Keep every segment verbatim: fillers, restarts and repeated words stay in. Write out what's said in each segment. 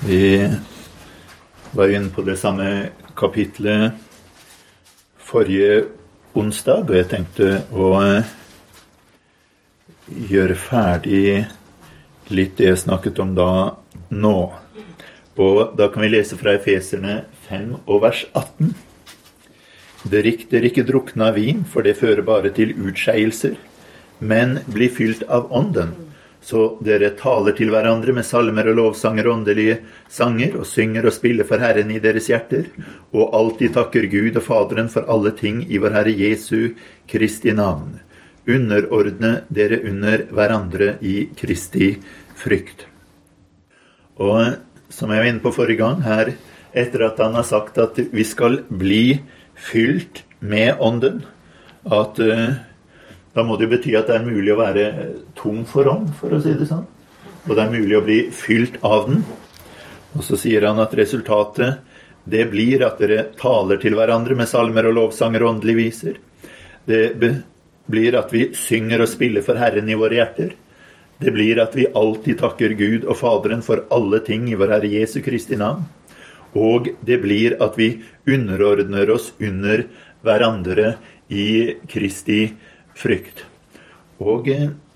Vi var inne på det samme kapitlet forrige onsdag, og jeg tenkte å gjøre ferdig litt det jeg snakket om da nå. Og da kan vi lese fra Efeserne fem og vers atten. Drikk dere ikke drukne av vin, for det fører bare til utskeielser, men bli fylt av ånden, så dere taler til hverandre med salmer og lovsanger og åndelige sanger, og synger og spiller for Herren i deres hjerter, og alltid takker Gud og Faderen for alle ting i vår Herre Jesu Kristi navn. Underordne dere under hverandre i Kristi frykt. Og som jeg var inne på forrige gang her, etter at han har sagt at vi skal bli fylt med ånden, at uh, da må det bety at det er mulig å være tom for ånd, for å si det sånn. Og det er mulig å bli fylt av den. Og så sier han at resultatet, det blir at dere taler til hverandre med salmer og lovsanger og åndelige viser. Det blir at vi synger og spiller for Herren i våre hjerter. Det blir at vi alltid takker Gud og Faderen for alle ting i vår Herre Jesu Kristi navn. Og det blir at vi underordner oss under hverandre i Kristi frykt. Og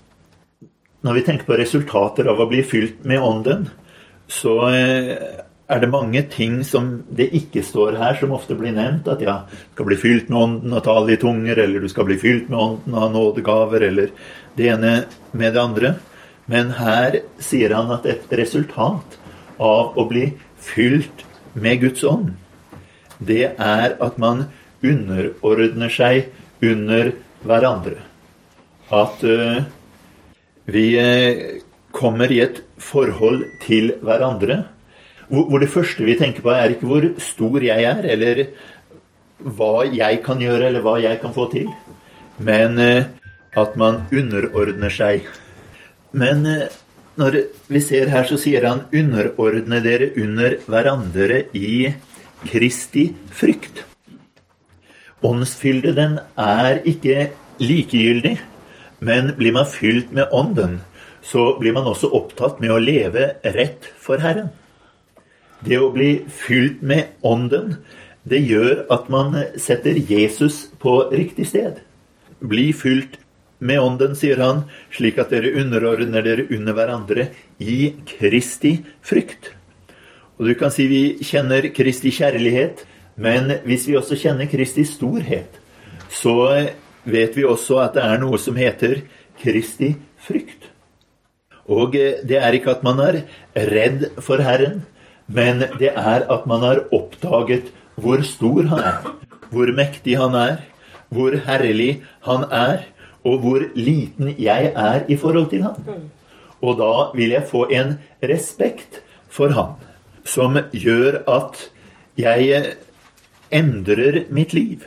når vi tenker på resultater av å bli fylt med ånden, så er det mange ting som det ikke står her, som ofte blir nevnt, at ja, du skal bli fylt med ånden og tale i tunger, eller du skal bli fylt med ånden og ha nådegaver, eller det ene med det andre. Men her sier han at et resultat av å bli fylt med Guds ånd, det er at man underordner seg under hverandre. At uh, vi uh, kommer i et forhold til hverandre, hvor, hvor det første vi tenker på er ikke hvor stor jeg er, eller hva jeg kan gjøre, eller hva jeg kan få til, men uh, at man underordner seg. Men uh, når vi ser her, så sier han, underordne dere under hverandre i Kristi frykt. Åndsfylde, den er ikke likegyldig, men blir man fylt med ånden, så blir man også opptatt med å leve rett for Herren. Det å bli fylt med ånden, det gjør at man setter Jesus på riktig sted. Bli fylt med ånden, sier han, slik at dere underordner dere under hverandre i Kristi frykt. Og du kan si vi kjenner Kristi kjærlighet, men hvis vi også kjenner Kristi storhet, så vet vi også at det er noe som heter Kristi frykt. Og det er ikke at man er redd for Herren, men det er at man har oppdaget hvor stor han er, hvor mektig han er, hvor herlig han er, og hvor liten jeg er i forhold til han. Og da vil jeg få en respekt for han, som gjør at jeg endrer mitt liv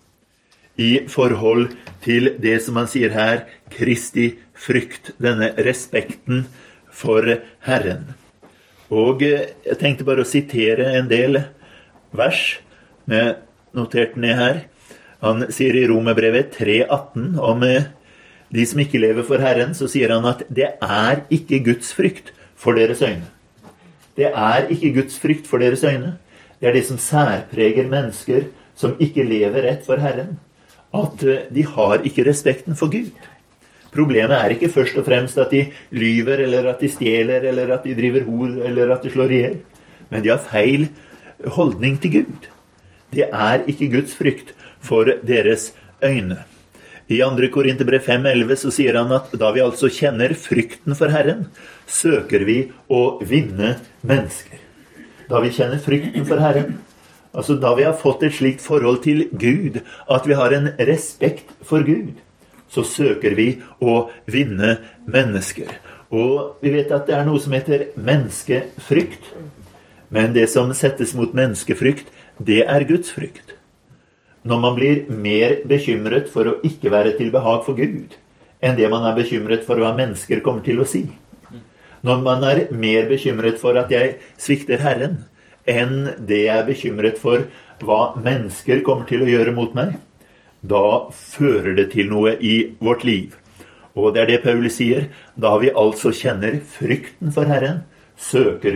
i forhold til det som han sier her, Kristi frykt, denne respekten for Herren. Og jeg tenkte bare å sitere en del vers, med notert ned her. Han sier i Romerbrevet tre atten om de som ikke lever for Herren, så sier han at det er ikke Guds frykt for deres øyne. Det er ikke Guds frykt for deres øyne. Det er det som særpreger mennesker som ikke lever rett for Herren. At de har ikke respekten for Gud. Problemet er ikke først og fremst at de lyver, eller at de stjeler, eller at de driver hor, eller at de slår ihjel. Men de har feil holdning til Gud. Det er ikke Guds frykt for deres øyne. I andre Korinterbrev fem elleve så sier han at da vi altså kjenner frykten for Herren, søker vi å vinne mennesker. Da vi kjenner frykten for Herren, altså da vi har fått et slikt forhold til Gud, at vi har en respekt for Gud, så søker vi å vinne mennesker. Og vi vet at det er noe som heter menneskefrykt, men det som settes mot menneskefrykt, det er Guds frykt. Når man blir mer bekymret for å ikke være til behag for Gud, enn det man er bekymret for hva mennesker kommer til å si. Når man er mer bekymret for at jeg svikter Herren, enn det jeg er bekymret for hva mennesker kommer til å gjøre mot meg, da fører det til noe i vårt liv. Og det er det Paulus sier, da vi altså kjenner frykten for Herren, søker vi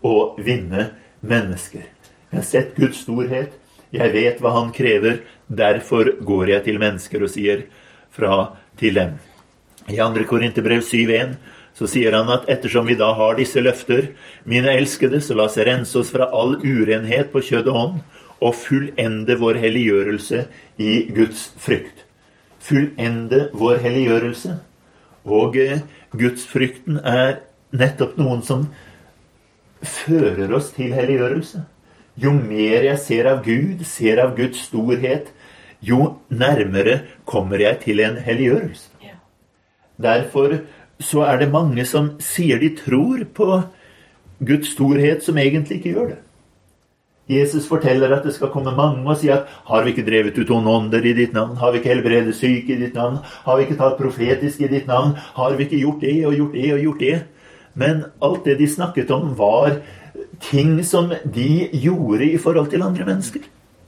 å vinne mennesker. Jeg har sett Guds storhet. Jeg vet hva han krever. Derfor går jeg til mennesker og sier fra til dem. I andre Korinterbrev syv en så sier han at ettersom vi da har disse løfter, mine elskede, så la oss rense oss fra all urenhet på kjød og ånd, og fullende vår helliggjørelse i Guds frykt. Fullende vår helliggjørelse. Og eh, Guds frykten er nettopp noen som fører oss til helliggjørelse. Jo mer jeg ser av Gud, ser av Guds storhet, jo nærmere kommer jeg til en helliggjørelse. Derfor så er det mange som sier de tror på Guds storhet, som egentlig ikke gjør det. Jesus forteller at det skal komme mange og si at har vi ikke drevet ut onde ånder i ditt navn? Har vi ikke helbredet syke i ditt navn? Har vi ikke talt profetisk i ditt navn? Har vi ikke gjort det og gjort det og gjort det? Men alt det de snakket om var ting som de gjorde i forhold til andre mennesker.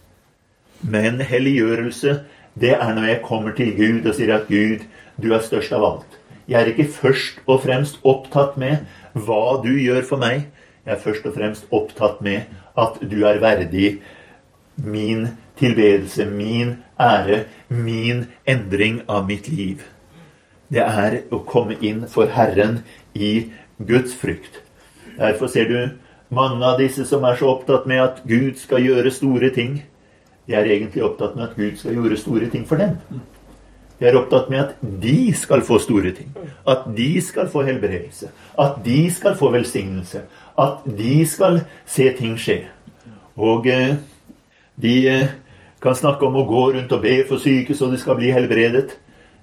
Men helliggjørelse, det er når jeg kommer til Gud og sier at Gud, du er størst av alt. Jeg er ikke først og fremst opptatt med hva du gjør for meg. Jeg er først og fremst opptatt med at du er verdig min tilbedelse, min ære, min endring av mitt liv. Det er å komme inn for Herren i Guds frykt. Derfor ser du mange av disse som er så opptatt med at Gud skal gjøre store ting. De er egentlig opptatt med at Gud skal gjøre store ting for dem. De er opptatt med at de skal få store ting. At de skal få helbredelse. At de skal få velsignelse. At de skal se ting skje. Og eh, de eh, kan snakke om å gå rundt og be for syke så de skal bli helbredet.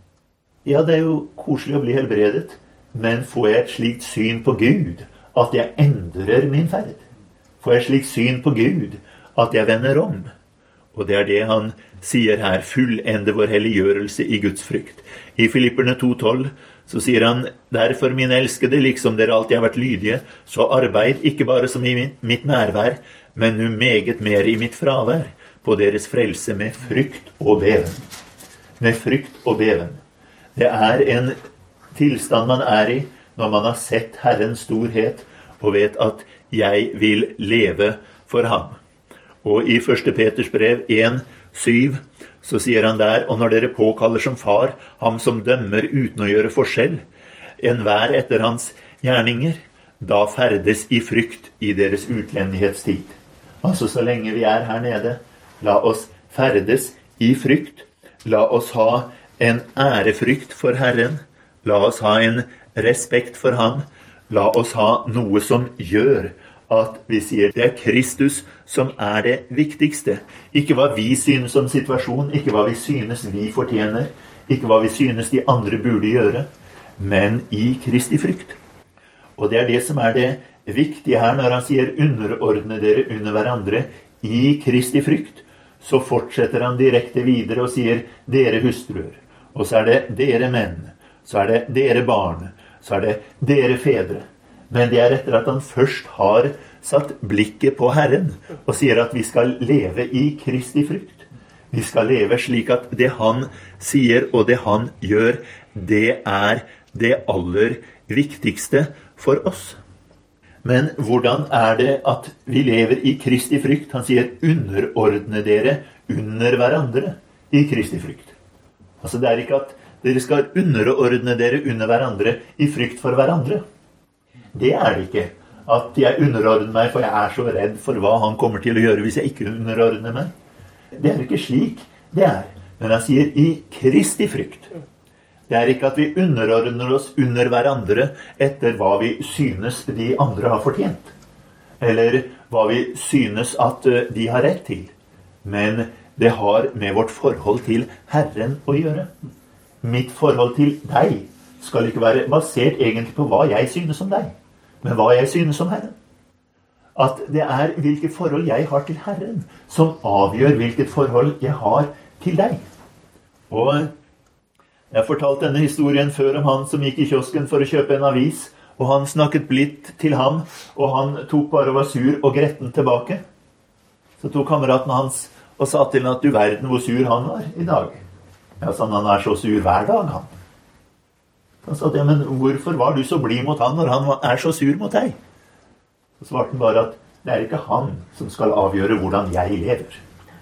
Ja, det er jo koselig å bli helbredet. Men får jeg et slikt syn på Gud at jeg endrer min ferd? Får jeg et slikt syn på Gud at jeg vender om? Og det er det han sier her, fullende vår helliggjørelse i Guds frykt. I Filipperne to tolv så sier han, derfor mine elskede, liksom dere alltid har vært lydige, så arbeid ikke bare som i mitt nærvær, men nu meget mer i mitt fravær, på deres frelse med frykt og beven. Med frykt og beven. Det er en tilstand man er i når man har sett Herrens storhet og vet at jeg vil leve for ham. Og i første Peters brev en syv så sier han der, og når dere påkaller som far, ham som dømmer uten å gjøre forskjell, enhver etter hans gjerninger, da ferdes i frykt i deres utlendighetstid. Altså så lenge vi er her nede, la oss ferdes i frykt, la oss ha en ærefrykt for Herren, la oss ha en respekt for ham, la oss ha noe som gjør at vi sier det er Kristus som er det viktigste. Ikke hva vi synes om situasjonen, ikke hva vi synes vi fortjener, ikke hva vi synes de andre burde gjøre, men i Kristi frykt. Og det er det som er det viktige her når han sier underordne dere under hverandre i Kristi frykt. Så fortsetter han direkte videre og sier dere hustruer, og så er det dere menn, så er det dere barn, så er det dere fedre. Men det er etter at han først har satt blikket på Herren og sier at vi skal leve i Kristi frykt. Vi skal leve slik at det han sier og det han gjør, det er det aller viktigste for oss. Men hvordan er det at vi lever i Kristi frykt? Han sier underordne dere under hverandre i Kristi frykt. Altså det er ikke at dere skal underordne dere under hverandre i frykt for hverandre. Det er det ikke. At jeg underordner meg, for jeg er så redd for hva han kommer til å gjøre hvis jeg ikke underordner meg. Det er ikke slik det er. Men han sier i Kristi frykt. Det er ikke at vi underordner oss under hverandre etter hva vi synes de andre har fortjent. Eller hva vi synes at de har rett til. Men det har med vårt forhold til Herren å gjøre. Mitt forhold til deg skal ikke være basert egentlig på hva jeg synes om deg, men hva jeg synes om Herren. At det er hvilket forhold jeg har til Herren som avgjør hvilket forhold jeg har til deg. Og jeg fortalte denne historien før om han som gikk i kiosken for å kjøpe en avis, og han snakket blidt til ham, og han tok bare og var sur og gretten tilbake. Så tok kameraten hans og sa til ham at du verden hvor sur han var i dag. Ja, sånn, han er så sur hver dag, han. Han sa, ja, men hvorfor var du så blid mot han når han er så sur mot deg? Så svarte han bare at det er ikke han som skal avgjøre hvordan jeg lever.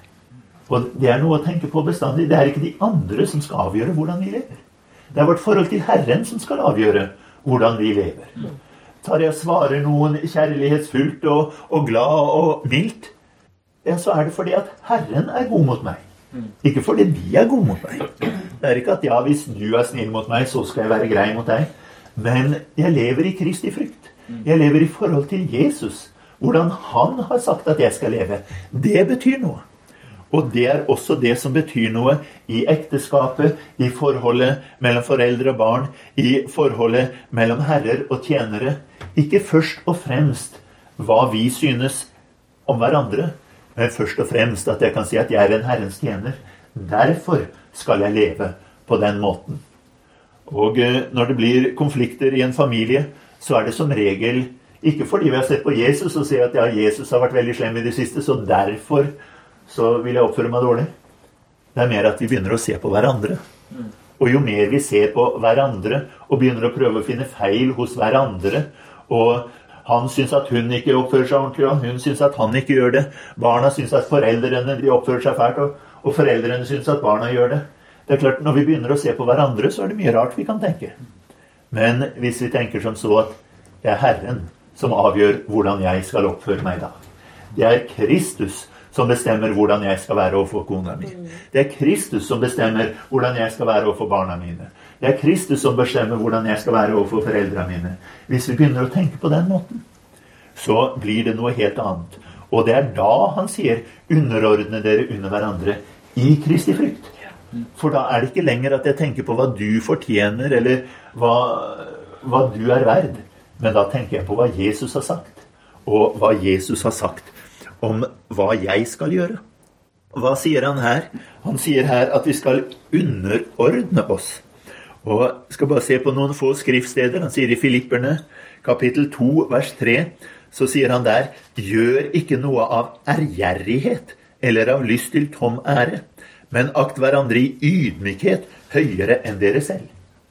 Og det er noe å tenke på bestandig. Det er ikke de andre som skal avgjøre hvordan vi lever. Det er vårt forhold til Herren som skal avgjøre hvordan vi lever. Tar jeg og svarer noen kjærlighetsfullt og, og glad og mildt, ja, så er det fordi at Herren er god mot meg. Ikke fordi de er gode mot meg. Det er ikke at ja, hvis du er snill mot meg, så skal jeg være grei mot deg. Men jeg lever i Kristi frykt. Jeg lever i forhold til Jesus. Hvordan han har sagt at jeg skal leve. Det betyr noe. Og det er også det som betyr noe i ekteskapet, i forholdet mellom foreldre og barn, i forholdet mellom herrer og tjenere. Ikke først og fremst hva vi synes om hverandre, men først og fremst at jeg kan si at jeg er en Herrens tjener. Derfor skal jeg leve på den måten. Og når det blir konflikter i en familie, så er det som regel ikke fordi vi har sett på Jesus og sier at ja, Jesus har vært veldig slem i det siste, så derfor så vil jeg oppføre meg dårlig. Det er mer at vi begynner å se på hverandre. Og jo mer vi ser på hverandre, og begynner å prøve å finne feil hos hverandre, og han synes at hun ikke oppfører seg ordentlig, og hun synes at han ikke gjør det. Barna synes at foreldrene de oppfører seg fælt, og, og foreldrene synes at barna gjør det. Det er klart, når vi begynner å se på hverandre, så er det mye rart vi kan tenke. Men hvis vi tenker som så at det er Herren som avgjør hvordan jeg skal oppføre meg da. Det er Kristus som bestemmer hvordan jeg skal være overfor kona mi. Det er Kristus som bestemmer hvordan jeg skal være overfor barna mine. Det er Kristus som bestemmer hvordan jeg skal være overfor foreldrene mine. Hvis vi begynner å tenke på den måten, så blir det noe helt annet. Og det er da han sier, underordne dere under hverandre i Kristi frykt. For da er det ikke lenger at jeg tenker på hva du fortjener, eller hva, hva du er verd. Men da tenker jeg på hva Jesus har sagt, og hva Jesus har sagt om hva jeg skal gjøre. Hva sier han her? Han sier her at vi skal underordne oss. Og jeg skal bare se på noen få skriftsteder. Han sier i Filipperne, kapittel to, vers tre, så sier han der, gjør ikke noe av ærgjerrighet, eller av lyst til tom ære, men akt hverandre i ydmykhet høyere enn dere selv.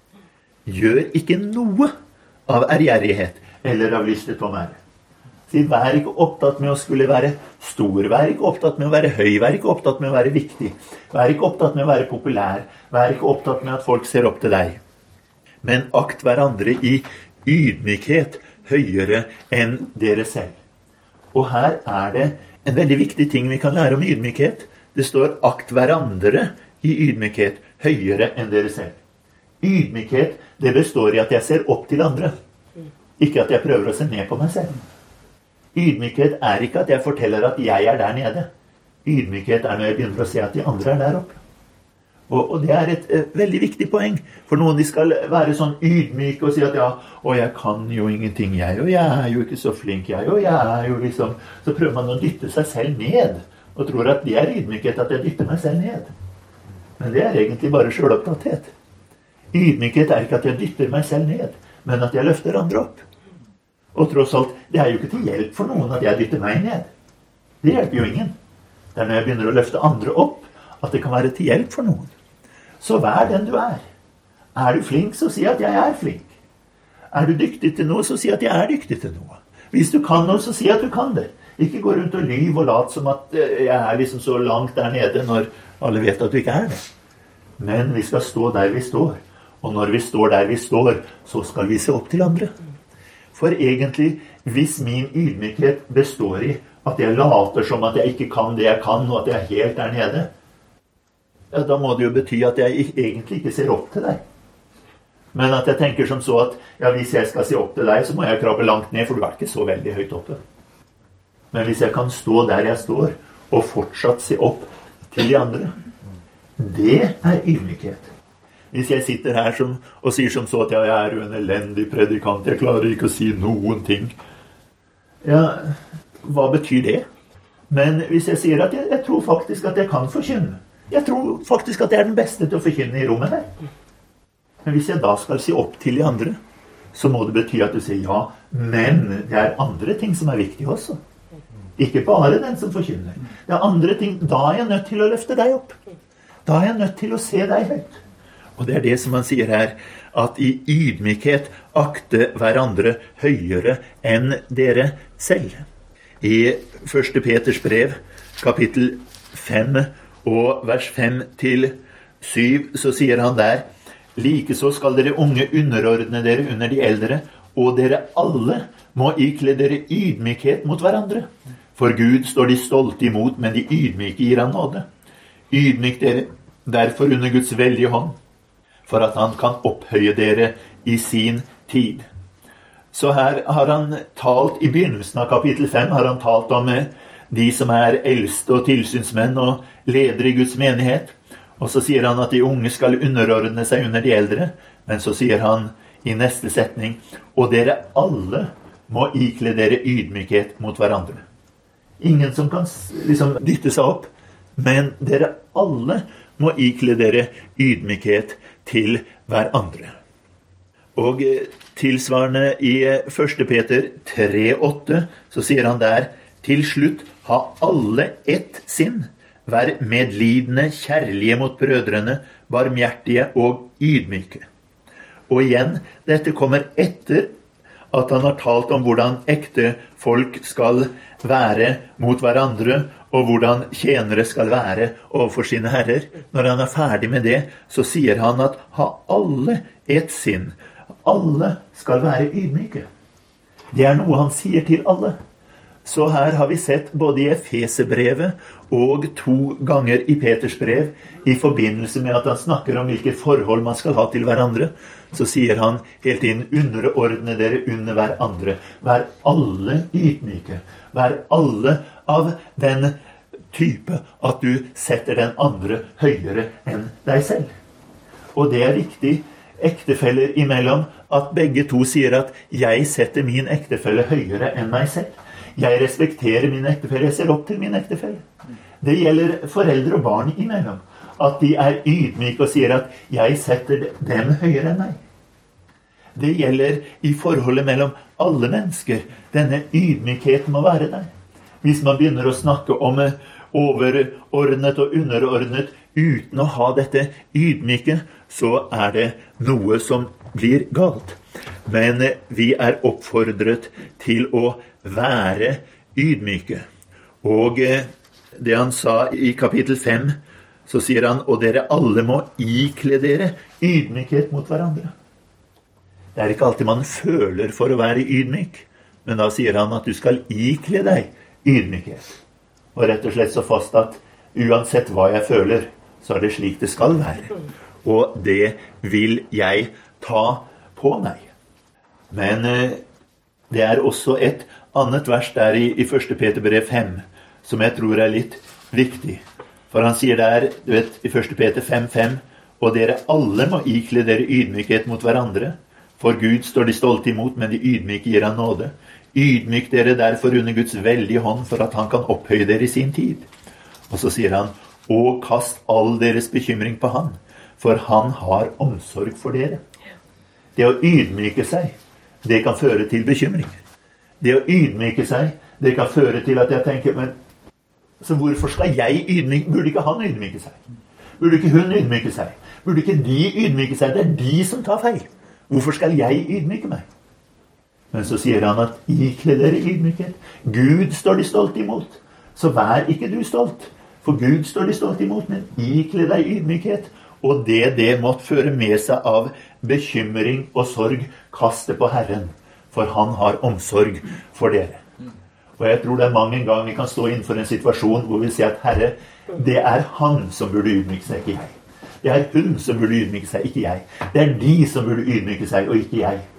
Gjør ikke noe av ærgjerrighet, eller av lyst til tom ære. Så vær ikke opptatt med å skulle være stor, vær ikke opptatt med å være høy, vær ikke opptatt med å være viktig, vær ikke opptatt med å være populær, vær ikke opptatt med at folk ser opp til deg. Men akt hverandre i ydmykhet høyere enn dere selv. Og her er det en veldig viktig ting vi kan lære om ydmykhet. Det står akt hverandre i ydmykhet høyere enn dere selv. Ydmykhet, det består i at jeg ser opp til andre, ikke at jeg prøver å se ned på meg selv. Ydmykhet er ikke at jeg forteller at jeg er der nede. Ydmykhet er når jeg begynner å se at de andre er der oppe. Og, og det er et uh, veldig viktig poeng. For noen de skal være sånn ydmyke og si at ja, og jeg kan jo ingenting jeg, og jeg er jo ikke så flink jeg, og jeg er jo liksom... Så prøver man å dytte seg selv ned, og tror at det er ydmykhet at jeg dytter meg selv ned. Men det er egentlig bare selvopptatthet. Ydmykhet er ikke at jeg dytter meg selv ned, men at jeg løfter andre opp. Og tross alt, det er jo ikke til hjelp for noen at jeg dytter meg ned. Det hjelper jo ingen. Det er når jeg begynner å løfte andre opp, at det kan være til hjelp for noen. Så vær den du er. Er du flink, så si at jeg er flink. Er du dyktig til noe, så si at jeg er dyktig til noe. Hvis du kan noe, så si at du kan det. Ikke gå rundt og lyv og lat som at jeg er liksom så langt der nede når alle vet at du ikke er det. Men vi skal stå der vi står. Og når vi står der vi står, så skal vi se opp til andre. For egentlig, hvis min ydmykhet består i at jeg later som at jeg ikke kan det jeg kan, og at jeg er helt der nede, ja, da må det jo bety at jeg egentlig ikke ser opp til deg. Men at jeg tenker som så at, ja, hvis jeg skal se opp til deg, så må jeg krabbe langt ned, for du er ikke så veldig høyt oppe. Men hvis jeg kan stå der jeg står, og fortsatt se opp til de andre, det er ydmykhet. Hvis jeg sitter her som, og sier som så at ja, jeg er jo en elendig predikant, jeg klarer ikke å si noen ting. Ja, hva betyr det? Men hvis jeg sier at jeg, jeg tror faktisk at jeg kan forkynne, jeg tror faktisk at jeg er den beste til å forkynne i rommet her. Men hvis jeg da skal si opp til de andre, så må det bety at du sier ja, men det er andre ting som er viktige også. Ikke bare den som forkynner. Det er andre ting, da er jeg nødt til å løfte deg opp. Da er jeg nødt til å se deg høyt. Og det er det som han sier her, at i ydmykhet akte hverandre høyere enn dere selv. I første Peters brev, kapittel fem og vers fem til syv, så sier han der: likeså skal dere unge underordne dere under de eldre, og dere alle må ikle dere ydmykhet mot hverandre. For Gud står de stolte imot, men de ydmyke gir han nåde. Ydmyk dere derfor under Guds veldige hånd, for at han kan opphøye dere i sin tid. Så her har han talt, i begynnelsen av kapittel fem, har han talt om de som er eldste og tilsynsmenn og ledere i Guds menighet. Og så sier han at de unge skal underordne seg under de eldre. Men så sier han i neste setning: og dere alle må ikle dere ydmykhet mot hverandre. Ingen som kan liksom dytte seg opp, men dere alle må ikle dere ydmykhet til hverandre. Og tilsvarende i første Peter tre åtte, så sier han der: til slutt, ha alle ett sinn, vær medlidende, kjærlige mot brødrene, barmhjertige og ydmyke. Og igjen, dette kommer etter at han har talt om hvordan ekte folk skal være mot hverandre, og hvordan tjenere skal være overfor sine herrer. Når han er ferdig med det, så sier han at ha alle ett sinn. Alle skal være ydmyke. Det er noe han sier til alle. Så her har vi sett både i Efesebrevet og to ganger i Peters brev, i forbindelse med at han snakker om hvilke forhold man skal ha til hverandre, så sier han helt inn: underordne dere under hverandre. Vær alle ydmyke. Vær alle av den type at du setter den andre høyere enn deg selv. Og det er viktig ektefeller imellom, at begge to sier at jeg setter min ektefelle høyere enn meg selv. Jeg respekterer min ektefelle, jeg ser opp til min ektefelle. Det gjelder foreldre og barn imellom, at de er ydmyke og sier at jeg setter dem høyere enn meg. Det gjelder i forholdet mellom alle mennesker. Denne ydmykheten må være der. Hvis man begynner å snakke om overordnet og underordnet uten å ha dette ydmyke, så er det noe som blir galt. Men vi er oppfordret til å være ydmyke. Og det han sa i kapittel fem, så sier han: og dere alle må ikle dere ydmykhet mot hverandre. Det er ikke alltid man føler for å være ydmyk, men da sier han at du skal ikle deg ydmykhet. Og rett og slett så fast at uansett hva jeg føler, så er det slik det skal være. Og det vil jeg ta på meg. Men det er også et annet vers der i, i første Peter brev fem, som jeg tror er litt viktig. For han sier der, du vet, i første Peter fem fem: og dere alle må ikle dere ydmykhet mot hverandre. For Gud står de stolte imot, men de ydmyke gir han nåde. Ydmyk dere derfor under Guds veldige hånd, for at han kan opphøye dere i sin tid. Og så sier han: og kast all deres bekymring på han, for han har omsorg for dere. Det å ydmyke seg, det kan føre til bekymring. Det å ydmyke seg, det kan føre til at jeg tenker: men så hvorfor skal jeg ydmyke? Burde ikke han ydmyke seg? Burde ikke hun ydmyke seg? Burde ikke de ydmyke seg? Det er de som tar feil. Hvorfor skal jeg ydmyke meg? Men så sier han at ikle dere ydmykhet. Gud står de stolt imot. Så vær ikke du stolt. For Gud står de stolt imot, men ikle deg ydmykhet. Og det det måtte føre med seg av bekymring og sorg, kaste på Herren. For han har omsorg for dere. Og jeg tror det er mange ganger vi kan stå innenfor en situasjon hvor vi sier at Herre, det er han som burde ydmyke seg, ikke jeg. Det er hun som burde ydmyke seg, ikke jeg. Det er de som burde ydmyke seg, og ikke jeg.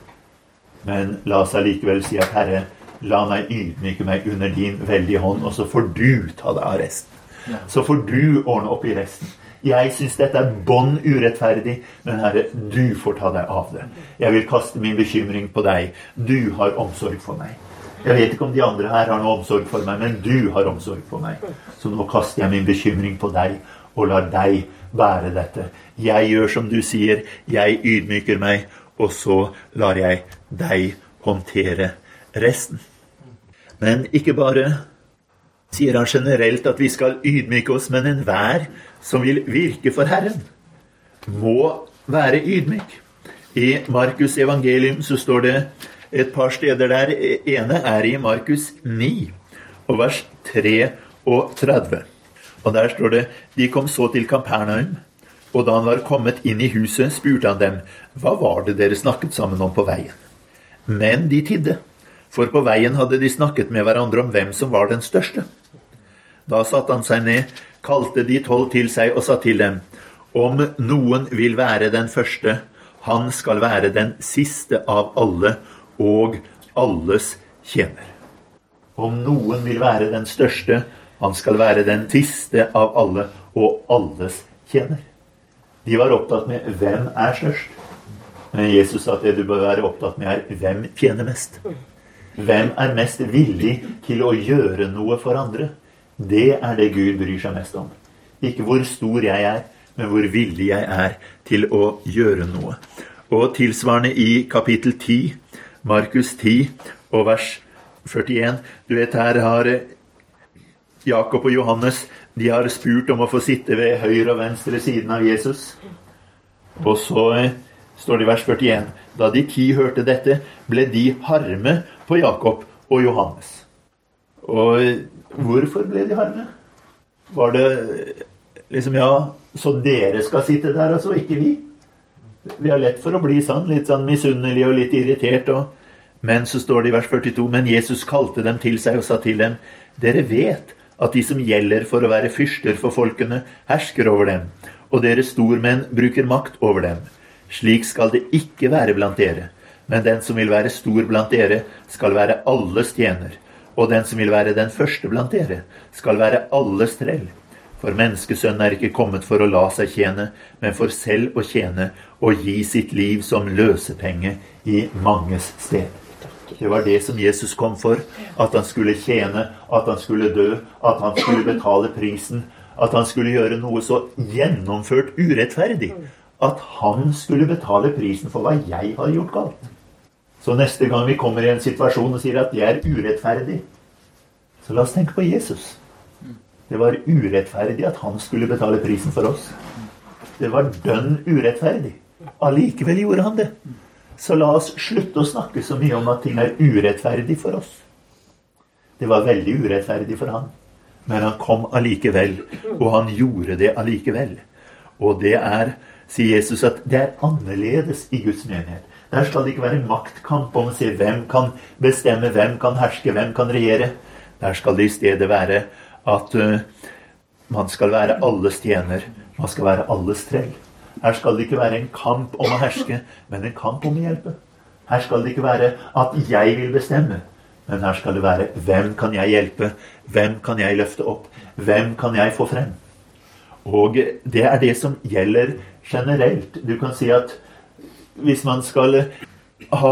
Men la oss allikevel si at Herre, la meg ydmyke meg under din veldige hånd, og så får du ta deg av resten. Så får du ordne opp i resten. Jeg synes dette er bånd urettferdig, men Herre, du får ta deg av det. Jeg vil kaste min bekymring på deg. Du har omsorg for meg. Jeg vet ikke om de andre her har noe omsorg for meg, men du har omsorg for meg. Så nå kaster jeg min bekymring på deg, og lar deg bære dette. Jeg gjør som du sier, jeg ydmyker meg, og så lar jeg deg håndtere resten. Men ikke bare sier han generelt at vi skal ydmyke oss, men enhver som vil virke for Herren, må være ydmyk. I Markus evangelium så står det et par steder der. Ene er i Markus ni, og vers treogtredve. Og der står det: de kom så til Kapernaum, og da han var kommet inn i huset, spurte han dem: hva var det dere snakket sammen om på veien? Men de tidde, for på veien hadde de snakket med hverandre om hvem som var den største. Da satte han seg ned, kalte de tolv til seg og sa til dem: om noen vil være den første, han skal være den siste av alle, og alles tjener. Om noen vil være den største, han skal være den siste av alle, og alles tjener. De var opptatt med hvem er størst. Men Jesus sa at det du bør være opptatt med er hvem tjener mest. Hvem er mest villig til å gjøre noe for andre? Det er det Gud bryr seg mest om. Ikke hvor stor jeg er, men hvor villig jeg er til å gjøre noe. Og tilsvarende i kapittel ti, Markus ti og vers førtien. Du vet, her har Jakob og Johannes, de har spurt om å få sitte ved høyre og venstre siden av Jesus. Og så står det i vers førtien: da de ti hørte dette, ble de harme på Jakob og Johannes. Og hvorfor ble de harme? Var det liksom, ja, så dere skal sitte der, altså, ikke vi? Vi har lett for å bli sånn, litt sånn misunnelig og litt irritert. Og... Men så står det i vers førtito: men Jesus kalte dem til seg og sa til dem: dere vet at de som gjelder for å være fyrster for folkene, hersker over dem, og deres stormenn bruker makt over dem. Slik skal det ikke være blant dere, men den som vil være stor blant dere, skal være alles tjener, og den som vil være den første blant dere, skal være alles trell. For menneskesønnen er ikke kommet for å la seg tjene, men for selv å tjene og gi sitt liv som løsepenge i manges sted. Det var det som Jesus kom for, at han skulle tjene, at han skulle dø, at han skulle betale prisen, at han skulle gjøre noe så gjennomført urettferdig, at han skulle betale prisen for hva jeg har gjort galt. Så neste gang vi kommer i en situasjon og sier at det er urettferdig, så la oss tenke på Jesus. Det var urettferdig at han skulle betale prisen for oss. Det var dønn urettferdig. Allikevel gjorde han det. Så la oss slutte å snakke så mye om at ting er urettferdig for oss. Det var veldig urettferdig for han. Men han kom allikevel, og han gjorde det allikevel. Og det er, sier Jesus, at det er annerledes i Guds menighet. Der skal det ikke være maktkamp om å si hvem kan bestemme, hvem kan herske, hvem kan regjere. Der skal det i stedet være at uh, man skal være alles tjener, man skal være alles trell. Her skal det ikke være en kamp om å herske, men en kamp om å hjelpe. Her skal det ikke være at jeg vil bestemme, men her skal det være hvem kan jeg hjelpe, hvem kan jeg løfte opp, hvem kan jeg få frem. Og det er det som gjelder generelt. Du kan si at hvis man skal ha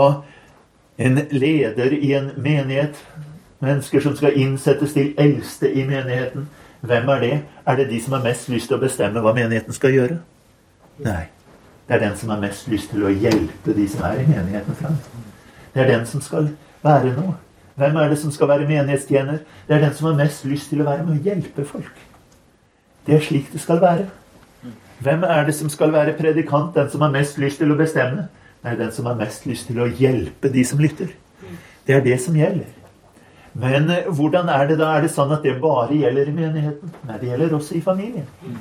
en leder i en menighet, mennesker som skal innsettes til eldste i menigheten, hvem er det? Er det de som har mest lyst til å bestemme hva menigheten skal gjøre? Nei, det er den som har mest lyst til å hjelpe de som er i menigheten frem. Det er den som skal være noe. Hvem er det som skal være menighetstjener? Det er den som har mest lyst til å være med å hjelpe folk. Det er slik det skal være. Hvem er det som skal være predikant? Den som har mest lyst til å bestemme? Det er den som har mest lyst til å hjelpe de som lytter. Det er det som gjelder. Men hvordan er det da? Er det sånn at det bare gjelder i menigheten? Nei, det gjelder også i familien.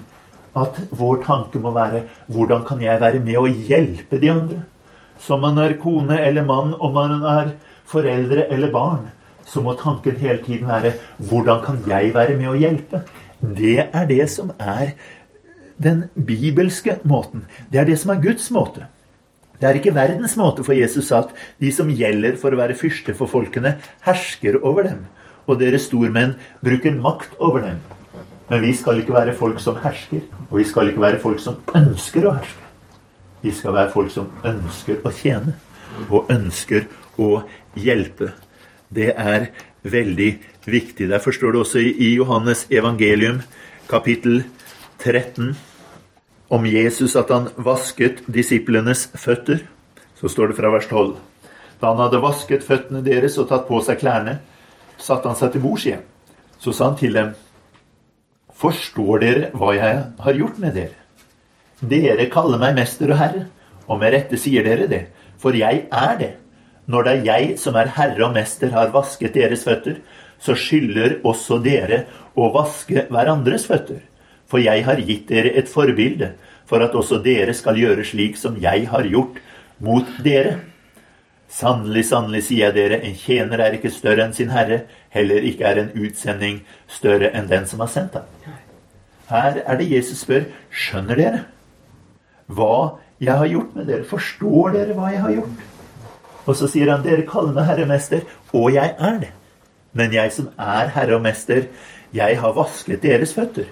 At vår tanke må være, hvordan kan jeg være med å hjelpe de andre? Som man er kone eller mann, om man er foreldre eller barn, så må tanken hele tiden være, hvordan kan jeg være med å hjelpe? Det er det som er den bibelske måten. Det er det som er Guds måte. Det er ikke verdens måte, for Jesus sa at de som gjelder for å være fyrste for folkene, hersker over dem, og deres stormenn bruker makt over dem. Men vi skal ikke være folk som hersker, og vi skal ikke være folk som ønsker å herske. Vi skal være folk som ønsker å tjene, og ønsker å hjelpe. Det er veldig viktig. Der forstår du også i Johannes evangelium, kapittel tretten, om Jesus at han vasket disiplenes føtter. Så står det fra vers tolv. Da han hadde vasket føttene deres og tatt på seg klærne, satte han seg til bords igjen. Så sa han til dem: forstår dere hva jeg har gjort med dere? dere kaller meg mester og herre, og med rette sier dere det, for jeg er det. Når da jeg, som er herre og mester, har vasket deres føtter, så skylder også dere å vaske hverandres føtter. For jeg har gitt dere et forbilde, for at også dere skal gjøre slik som jeg har gjort mot dere. Sannelig, sannelig sier jeg dere, en tjener er ikke større enn sin herre, heller ikke er en utsending større enn den som har sendt ham. Her er det Jesus spør, skjønner dere hva jeg har gjort med dere? Forstår dere hva jeg har gjort? Og så sier han, dere kaller meg herre og mester, og jeg er det. Men jeg som er herre og mester, jeg har vasket deres føtter.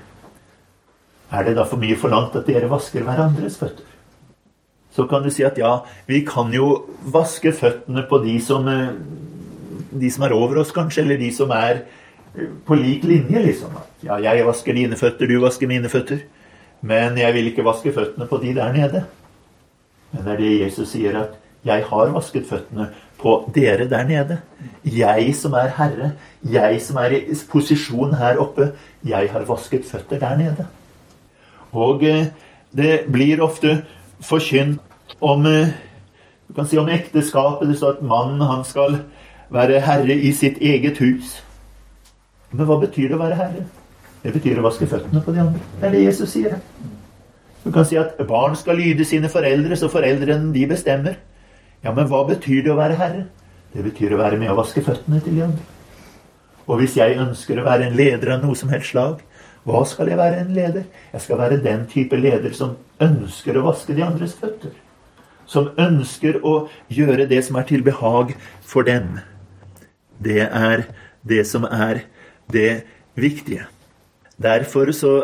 Er det da for mye forlangt at dere vasker hverandres føtter? Så kan du si at ja, vi kan jo vaske føttene på de som, de som er over oss kanskje, eller de som er på lik linje liksom. Ja, jeg vasker dine føtter, du vasker mine føtter. Men jeg vil ikke vaske føttene på de der nede. Men det er det Jesus sier, at jeg har vasket føttene på dere der nede. Jeg som er herre, jeg som er i posisjon her oppe, jeg har vasket føtter der nede. Og det blir ofte forkynt om, du kan si om ekteskapet. Det står at mannen, han skal være herre i sitt eget hus. Men hva betyr det å være herre? Det betyr å vaske føttene på de andre. Det er det Jesus sier. Du kan si at barn skal lyde sine foreldre, så foreldrene de bestemmer. Ja, men hva betyr det å være herre? Det betyr å være med å vaske føttene til de andre. Og hvis jeg ønsker å være en leder av noe som helst slag, hva skal jeg være en leder? Jeg skal være den type leder som ønsker å vaske de andres føtter. Som ønsker å gjøre det som er til behag for dem. Det er det som er det viktige. Derfor så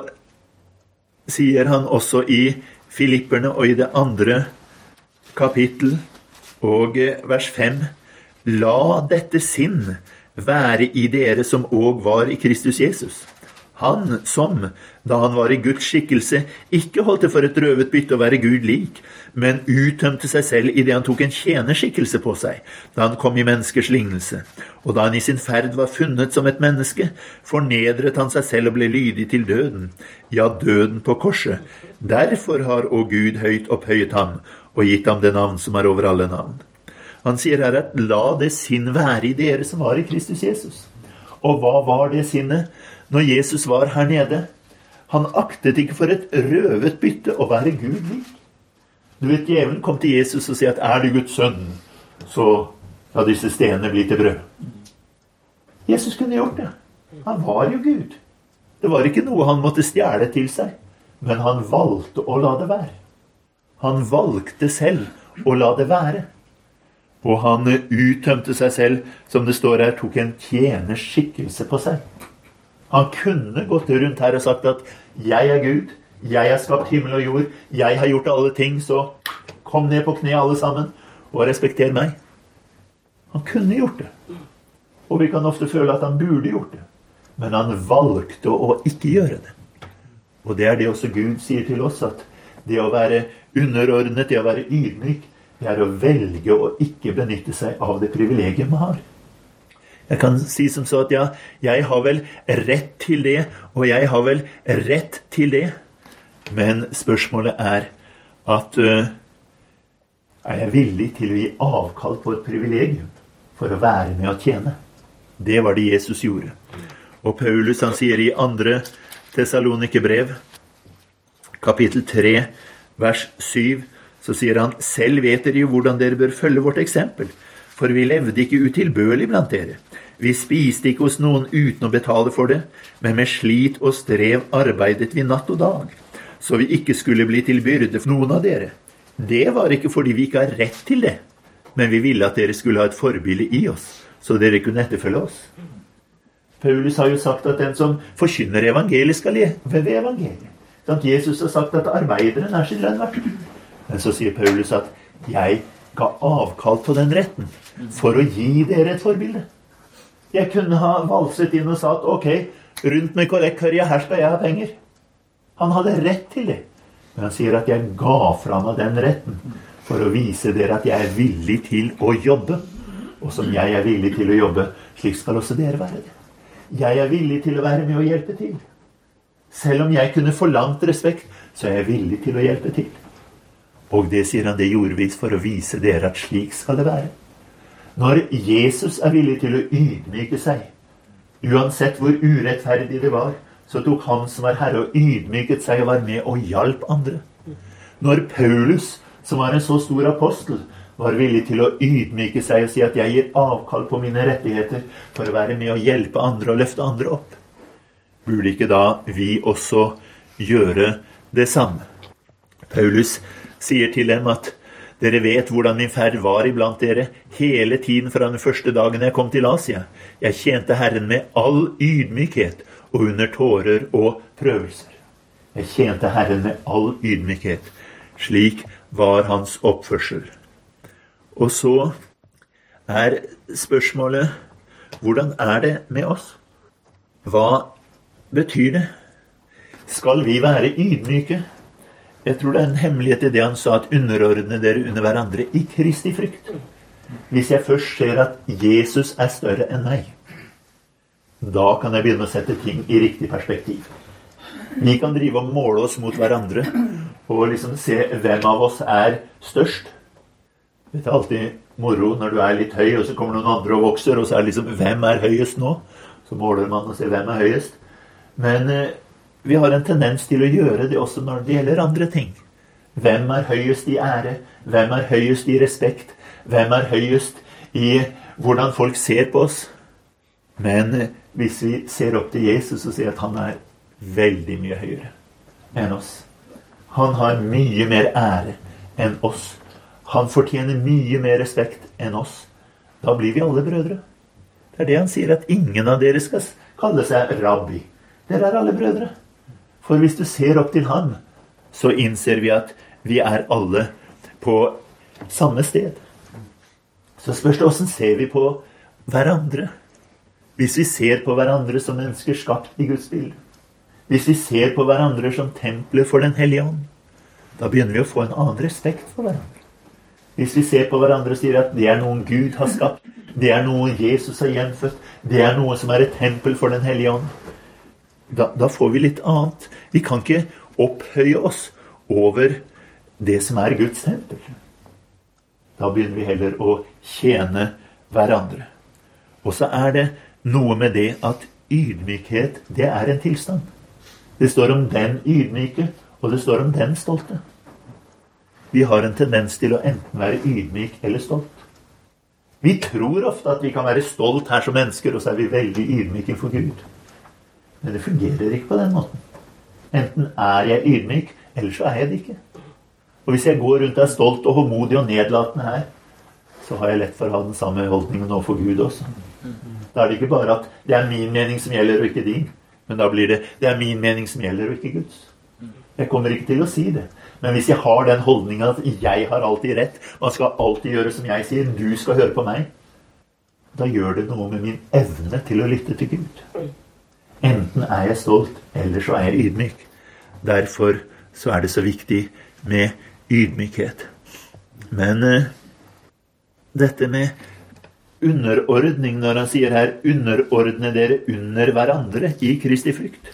sier han også i Filipperne og i det andre kapittel og vers fem, la dette sinn være i dere som også var i Kristus Jesus. Han som, da han var i Guds skikkelse, ikke holdt det for et røvet bytte å være Gud lik, men uttømte seg selv i det han tok en tjenerskikkelse på seg, da han kom i menneskers lignelse. Og da han i sin ferd var funnet som et menneske, fornedret han seg selv og ble lydig til døden, ja, døden på korset. Derfor har å Gud høyt opphøyet ham, og gitt ham det navn som er over alle navn. Han sier her at la det sinn være i dere som var i Kristus Jesus. Og hva var det sinnet? Når Jesus var her nede, han aktet ikke for et røvet bytte å være Gud lik. Du vet, djevelen kom til Jesus og sier at er du Guds sønn, så la disse stenene bli til brød. Jesus kunne gjort det. Han var jo Gud. Det var ikke noe han måtte stjele til seg, men han valgte å la det være. Han valgte selv å la det være. Og han uttømte seg selv, som det står her, tok en tjeners skikkelse på seg. Han kunne gått rundt her og sagt at jeg er Gud, jeg har skapt himmel og jord, jeg har gjort alle ting, så kom ned på kne alle sammen og respekter meg. Han kunne gjort det. Og vi kan ofte føle at han burde gjort det. Men han valgte å ikke gjøre det. Og det er det også Gud sier til oss, at det å være underordnet, det å være ydmyk, det er å velge å ikke benytte seg av det privilegiet man har. Jeg kan si som så at ja, jeg har vel rett til det, og jeg har vel rett til det. Men spørsmålet er at uh, er jeg villig til å gi avkall på et privilegium for å være med å tjene? Det var det Jesus gjorde. Og Paulus, han sier i andre Thessalonikerbrev, kapittel tre, vers syv, så sier han, selv vet dere jo hvordan dere bør følge vårt eksempel, for vi levde ikke utilbørlig blant dere. Vi spiste ikke hos noen uten å betale for det, men med slit og strev arbeidet vi natt og dag, så vi ikke skulle bli til byrde for noen av dere. Det var ikke fordi vi ikke har rett til det, men vi ville at dere skulle ha et forbilde i oss, så dere kunne etterfølge oss. Paulus har jo sagt at den som forkynner evangeliet skal leve ved evangeliet. Sant? Jesus har sagt at arbeideren er sin lønn verdt. Men så sier Paulus at jeg ga avkall på den retten for å gi dere et forbilde. Jeg kunne ha valset inn og sagt, ok, rundt med korrektkørja, her skal jeg ha penger. Han hadde rett til det. Men han sier at jeg ga fra meg den retten for å vise dere at jeg er villig til å jobbe. Og som jeg er villig til å jobbe, slik skal også dere være det. Jeg er villig til å være med og hjelpe til. Selv om jeg kunne forlangt respekt, så er jeg villig til å hjelpe til. Og det sier han, det gjorde vi for å vise dere at slik skal det være. Når Jesus er villig til å ydmyke seg, uansett hvor urettferdig det var, så tok han som var herre og ydmyket seg og var med og hjalp andre. Når Paulus, som var en så stor apostel, var villig til å ydmyke seg og si at jeg gir avkall på mine rettigheter for å være med og hjelpe andre og løfte andre opp, burde ikke da vi også gjøre det samme? Paulus sier til dem at dere vet hvordan min ferd var iblant dere hele tiden fra den første dagen jeg kom til Asia. Jeg tjente Herren med all ydmykhet og under tårer og prøvelser. Jeg tjente Herren med all ydmykhet. Slik var hans oppførsel. Og så er spørsmålet, hvordan er det med oss? Hva betyr det? Skal vi være ydmyke? Jeg tror det er en hemmelighet i det han sa, at underordne dere under hverandre i Kristi frykt. Hvis jeg først ser at Jesus er større enn meg, da kan jeg begynne å sette ting i riktig perspektiv. Vi kan drive og måle oss mot hverandre, og liksom se hvem av oss er størst. Det er alltid moro når du er litt høy, og så kommer noen andre og vokser, og så er det liksom, hvem er høyest nå? Så måler man og ser hvem er høyest. Men eh, vi har en tendens til å gjøre det også når det gjelder andre ting. Hvem er høyest i ære? Hvem er høyest i respekt? Hvem er høyest i hvordan folk ser på oss? Men eh, hvis vi ser opp til Jesus og ser at han er veldig mye høyere enn oss. Han har mye mer ære enn oss. Han fortjener mye mer respekt enn oss. Da blir vi alle brødre. Det er det han sier, at ingen av dere skal kalle seg rabbi. Dere er alle brødre. For hvis du ser opp til han, så innser vi at vi er alle på samme sted. Så spørs det, hvordan ser vi på hverandre? Hvis vi ser på hverandre som mennesker skapt i Guds bilde, hvis vi ser på hverandre som templer for den hellige ånd, da begynner vi å få en annen respekt for hverandre. Hvis vi ser på hverandre og sier at det er noen Gud har skapt, det er noe Jesus har gjenfødt, det er noe som er et tempel for den hellige ånd, da, da får vi litt annet. Vi kan ikke opphøye oss over det som er Guds tempel. Da begynner vi heller å tjene hverandre. Og så er det noe med det at ydmykhet, det er en tilstand. Det står om den ydmyke, og det står om den stolte. Vi har en tendens til å enten være ydmyk eller stolt. Vi tror ofte at vi kan være stolt her som mennesker, og så er vi veldig ydmyke for Gud. Men det fungerer ikke på den måten. Enten er jeg ydmyk, eller så er jeg det ikke. Og hvis jeg går rundt og er stolt og håndmodig og nedlatende her, så har jeg lett for å ha den samme holdningen overfor Gud også. Da er det ikke bare at det er min mening som gjelder, og ikke din. Men da blir det, det er min mening som gjelder, og ikke Guds. Jeg kommer ikke til å si det. Men hvis jeg har den holdningen at jeg har alltid rett, man skal alltid gjøre som jeg sier, du skal høre på meg, da gjør det noe med min evne til å lytte til Gud. Enten er jeg stolt, eller så er jeg ydmyk. Derfor så er det så viktig med ydmykhet. Men uh, dette med underordning, når han sier her, underordne dere under hverandre i Kristi frykt.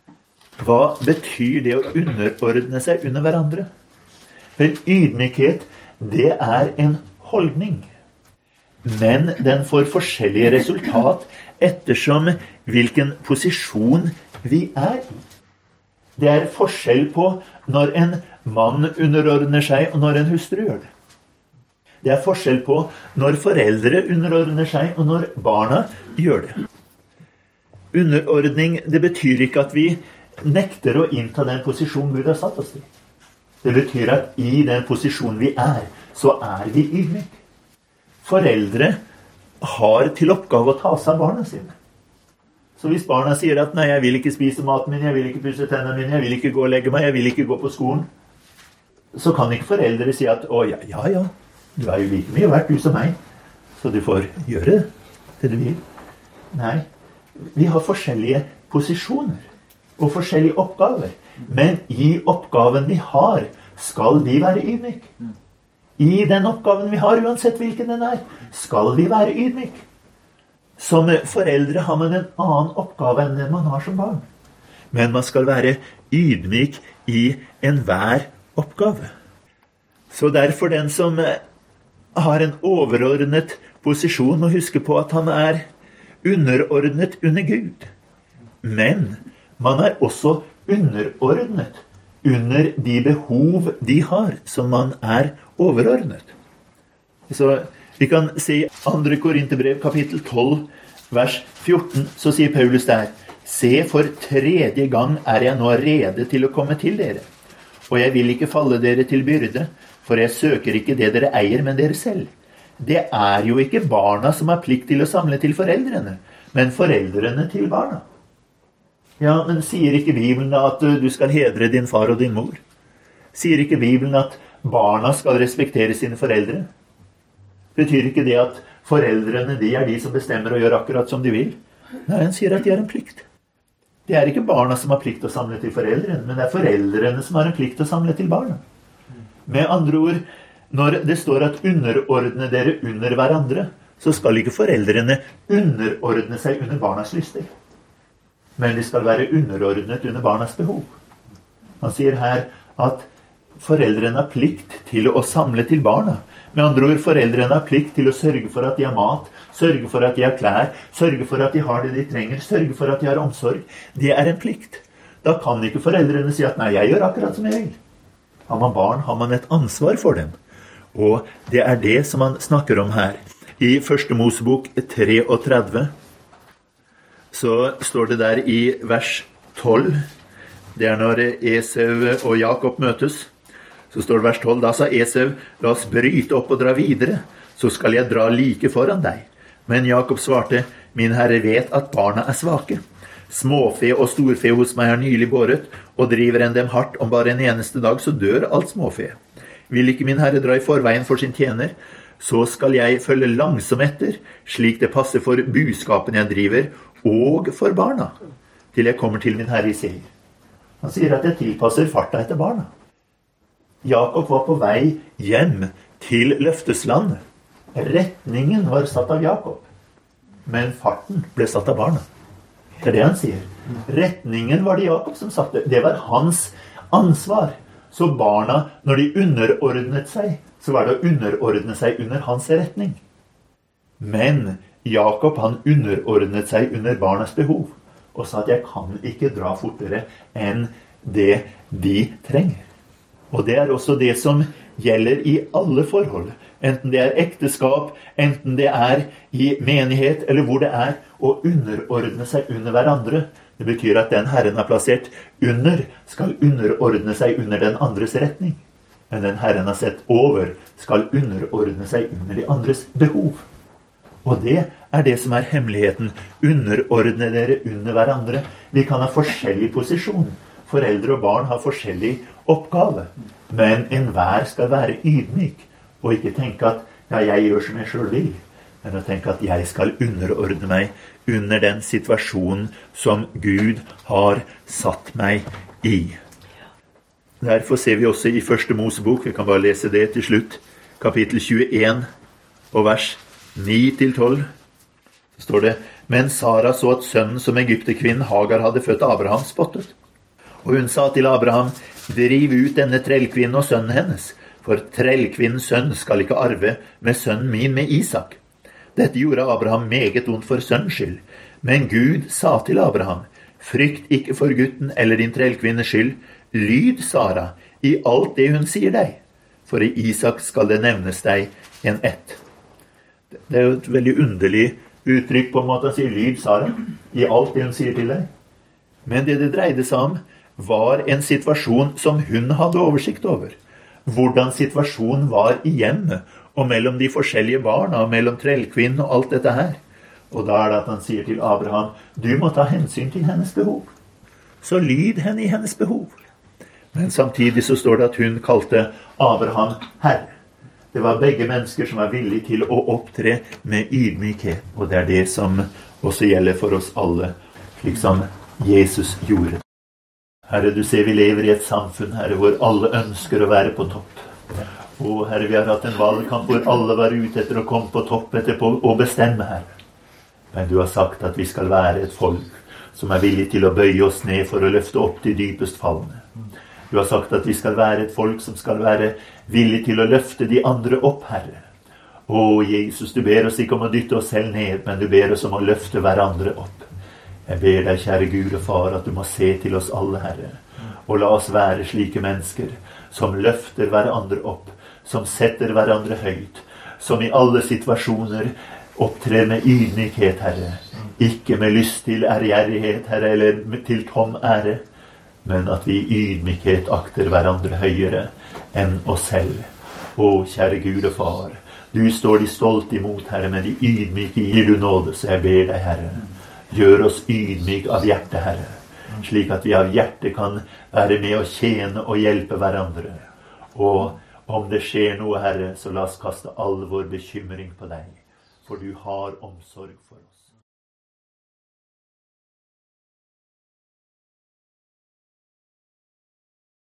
Hva betyr det å underordne seg under hverandre? Vel, ydmykhet, det er en holdning. Men den får forskjellige resultat ettersom hvilken posisjon vi er i. Det er forskjell på når en mann underordner seg og når en hustru gjør det. Det er forskjell på når foreldre underordner seg og når barna gjør det. Underordning, det betyr ikke at vi nekter å innta den posisjonen Gud har satt oss i. Det betyr at i den posisjonen vi er, så er vi ydmyk. Foreldre har til oppgave å ta seg av barna sine. Så hvis barna sier at nei, jeg vil ikke spise maten min, jeg vil ikke pusse tennene mine, jeg vil ikke gå og legge meg, jeg vil ikke gå på skolen, så kan ikke foreldre si at å ja, ja, ja, du er jo like mye verdt du som meg, så du får gjøre det du vil. Nei, vi har forskjellige posisjoner og forskjellige oppgaver, men i oppgaven vi har, skal vi være ydmyk. I den oppgaven vi har, uansett hvilken den er, skal vi være ydmyk. Som foreldre har man en annen oppgave enn den man har som barn. men man skal være ydmyk i enhver oppgave. Så derfor den som har en overordnet posisjon må huske på at han er underordnet under Gud. Men man er også underordnet under de behov de har, som man er overordnet. Så vi kan se i andre Korinterbrev kapittel tolv, vers fjorten, så sier Paulus der: «Se, for tredje gang er jeg nå rede til å komme til dere, og jeg vil ikke falle dere til byrde, for jeg søker ikke det dere eier, men dere selv. Det er jo ikke barna som har plikt til å samle til foreldrene, men foreldrene til barna.» Ja, men sier ikke Bibelen at du skal hedre din far og din mor? Sier ikke Bibelen at barna skal respektere sine foreldre? Betyr ikke det at foreldrene, de er de som bestemmer og gjør akkurat som de vil? Nei, han sier at de har en plikt. Det er ikke barna som har plikt til å samle til foreldrene, men det er foreldrene som har en plikt til å samle til barna. Med andre ord, når det står at underordne dere under hverandre, så skal ikke foreldrene underordne seg under barnas lyster. Men de skal være underordnet under barnas behov. Han sier her at foreldrene har plikt til å samle til barna. Med andre ord, foreldrene har plikt til å sørge for at de har mat, sørge for at de har klær, sørge for at de har det de trenger, sørge for at de har omsorg. Det er en plikt. Da kan ikke foreldrene si at nei, jeg gjør akkurat som jeg vil. Har man barn, har man et ansvar for dem. Og det er det som han snakker om her. I første Mosebok treogtredve så står det der i vers tolv, det er når Esau og Jakob møtes, så står det vers tolv, da sa Esau: «La oss bryte opp og dra videre, så skal jeg dra like foran deg.» Men Jakob svarte: «Min herre vet at barna er svake. Småfe og storfe hos meg har nylig båret, og driver en dem hardt om bare en eneste dag, så dør alt småfe. Vil ikke min herre dra i forveien for sin tjener, så skal jeg følge langsom etter, slik det passer for buskapen jeg driver, og for barna, til jeg kommer til min herre i Seir.» Han sier at jeg tilpasser farta etter barna. Jakob var på vei hjem til løfteslandet. Retningen var satt av Jakob, men farten ble satt av barna. Det er det han sier. Retningen var det Jakob som satte. Det var hans ansvar. Så barna, når de underordnet seg, så var det å underordne seg under hans retning. Men Jakob, han underordnet seg under barnas behov, og sa at jeg kan ikke dra fortere enn det de trenger. Og det er også det som gjelder i alle forhold. Enten det er ekteskap, enten det er i menighet, eller hvor det er, å underordne seg under hverandre. Det betyr at den Herren har plassert under, skal underordne seg under den andres retning. Men den Herren har sett over, skal underordne seg under de andres behov. Og det er det som er hemmeligheten. Underordne dere under hverandre. Vi kan ha forskjellig posisjon. Foreldre og barn har forskjellig oppgave. Men enhver skal være ydmyk, og ikke tenke at ja, jeg gjør som jeg selv vil. Men å tenke at jeg skal underordne meg under den situasjonen som Gud har satt meg i. Derfor ser vi også i første Mosebok, vi kan bare lese det til slutt, kapittel tjueen og vers ni til tolv, så står det: «Men Sara så at sønnen som egypterkvinnen Hagar hadde født Abraham spottet. Og hun sa til Abraham: driv ut denne trellkvinnen og sønnen hennes, for trellkvinnens sønn skal ikke arve med sønnen min med Isak. Dette gjorde Abraham meget ondt for sønnens skyld. Men Gud sa til Abraham: frykt ikke for gutten eller din trellkvinnes skyld. Lyd Sara i alt det hun sier deg, for i Isak skal det nevnes deg en ett.» Det er jo et veldig underlig uttrykk på en måte å si lyd Sara i alt det hun sier til deg. Men det det dreide seg om var en situasjon som hun hadde oversikt over. Hvordan situasjonen var i hjemmet, og mellom de forskjellige barna, og mellom trellkvinnen og alt dette her. Og da er det at han sier til Abraham: du må ta hensyn til hennes behov. Så lyd henne i hennes behov. Men samtidig så står det at hun kalte Abraham herre. Det var begge mennesker som var villige til å opptre med ydmykhet. Og det er det som også gjelder for oss alle, slik som Jesus gjorde. Herre, du ser vi lever i et samfunn, Herre, hvor alle ønsker å være på topp. Og Herre, vi har hatt en valgkamp hvor alle var ute etter å komme på topp etterpå og bestemme, Herre. Men du har sagt at vi skal være et folk som er villige til å bøye oss ned for å løfte opp de dypest fallende. Du har sagt at vi skal være et folk som skal være villige til å løfte de andre opp, Herre. Å, Jesus, du ber oss ikke om å dytte oss selv ned, men du ber oss om å løfte hverandre opp. Jeg ber deg, kjære Gud og Far, at du må se til oss alle, Herre, og la oss være slike mennesker som løfter hverandre opp, som setter hverandre høyt, som i alle situasjoner opptrer med ydmykhet, Herre. Ikke med lyst til ærgjerrighet, Herre, eller til tom ære, men at vi i ydmykhet akter hverandre høyere enn oss selv. Å, kjære Gud og Far, du står de stolt imot, Herre, men de ydmyke gir du nåde, så jeg ber deg, Herre, gjør oss ydmyk av hjerte, Herre, slik at vi av hjerte kan være med å tjene og hjelpe hverandre. Og om det skjer noe, Herre, så la oss kaste all vår bekymring på deg, for du har omsorg for oss.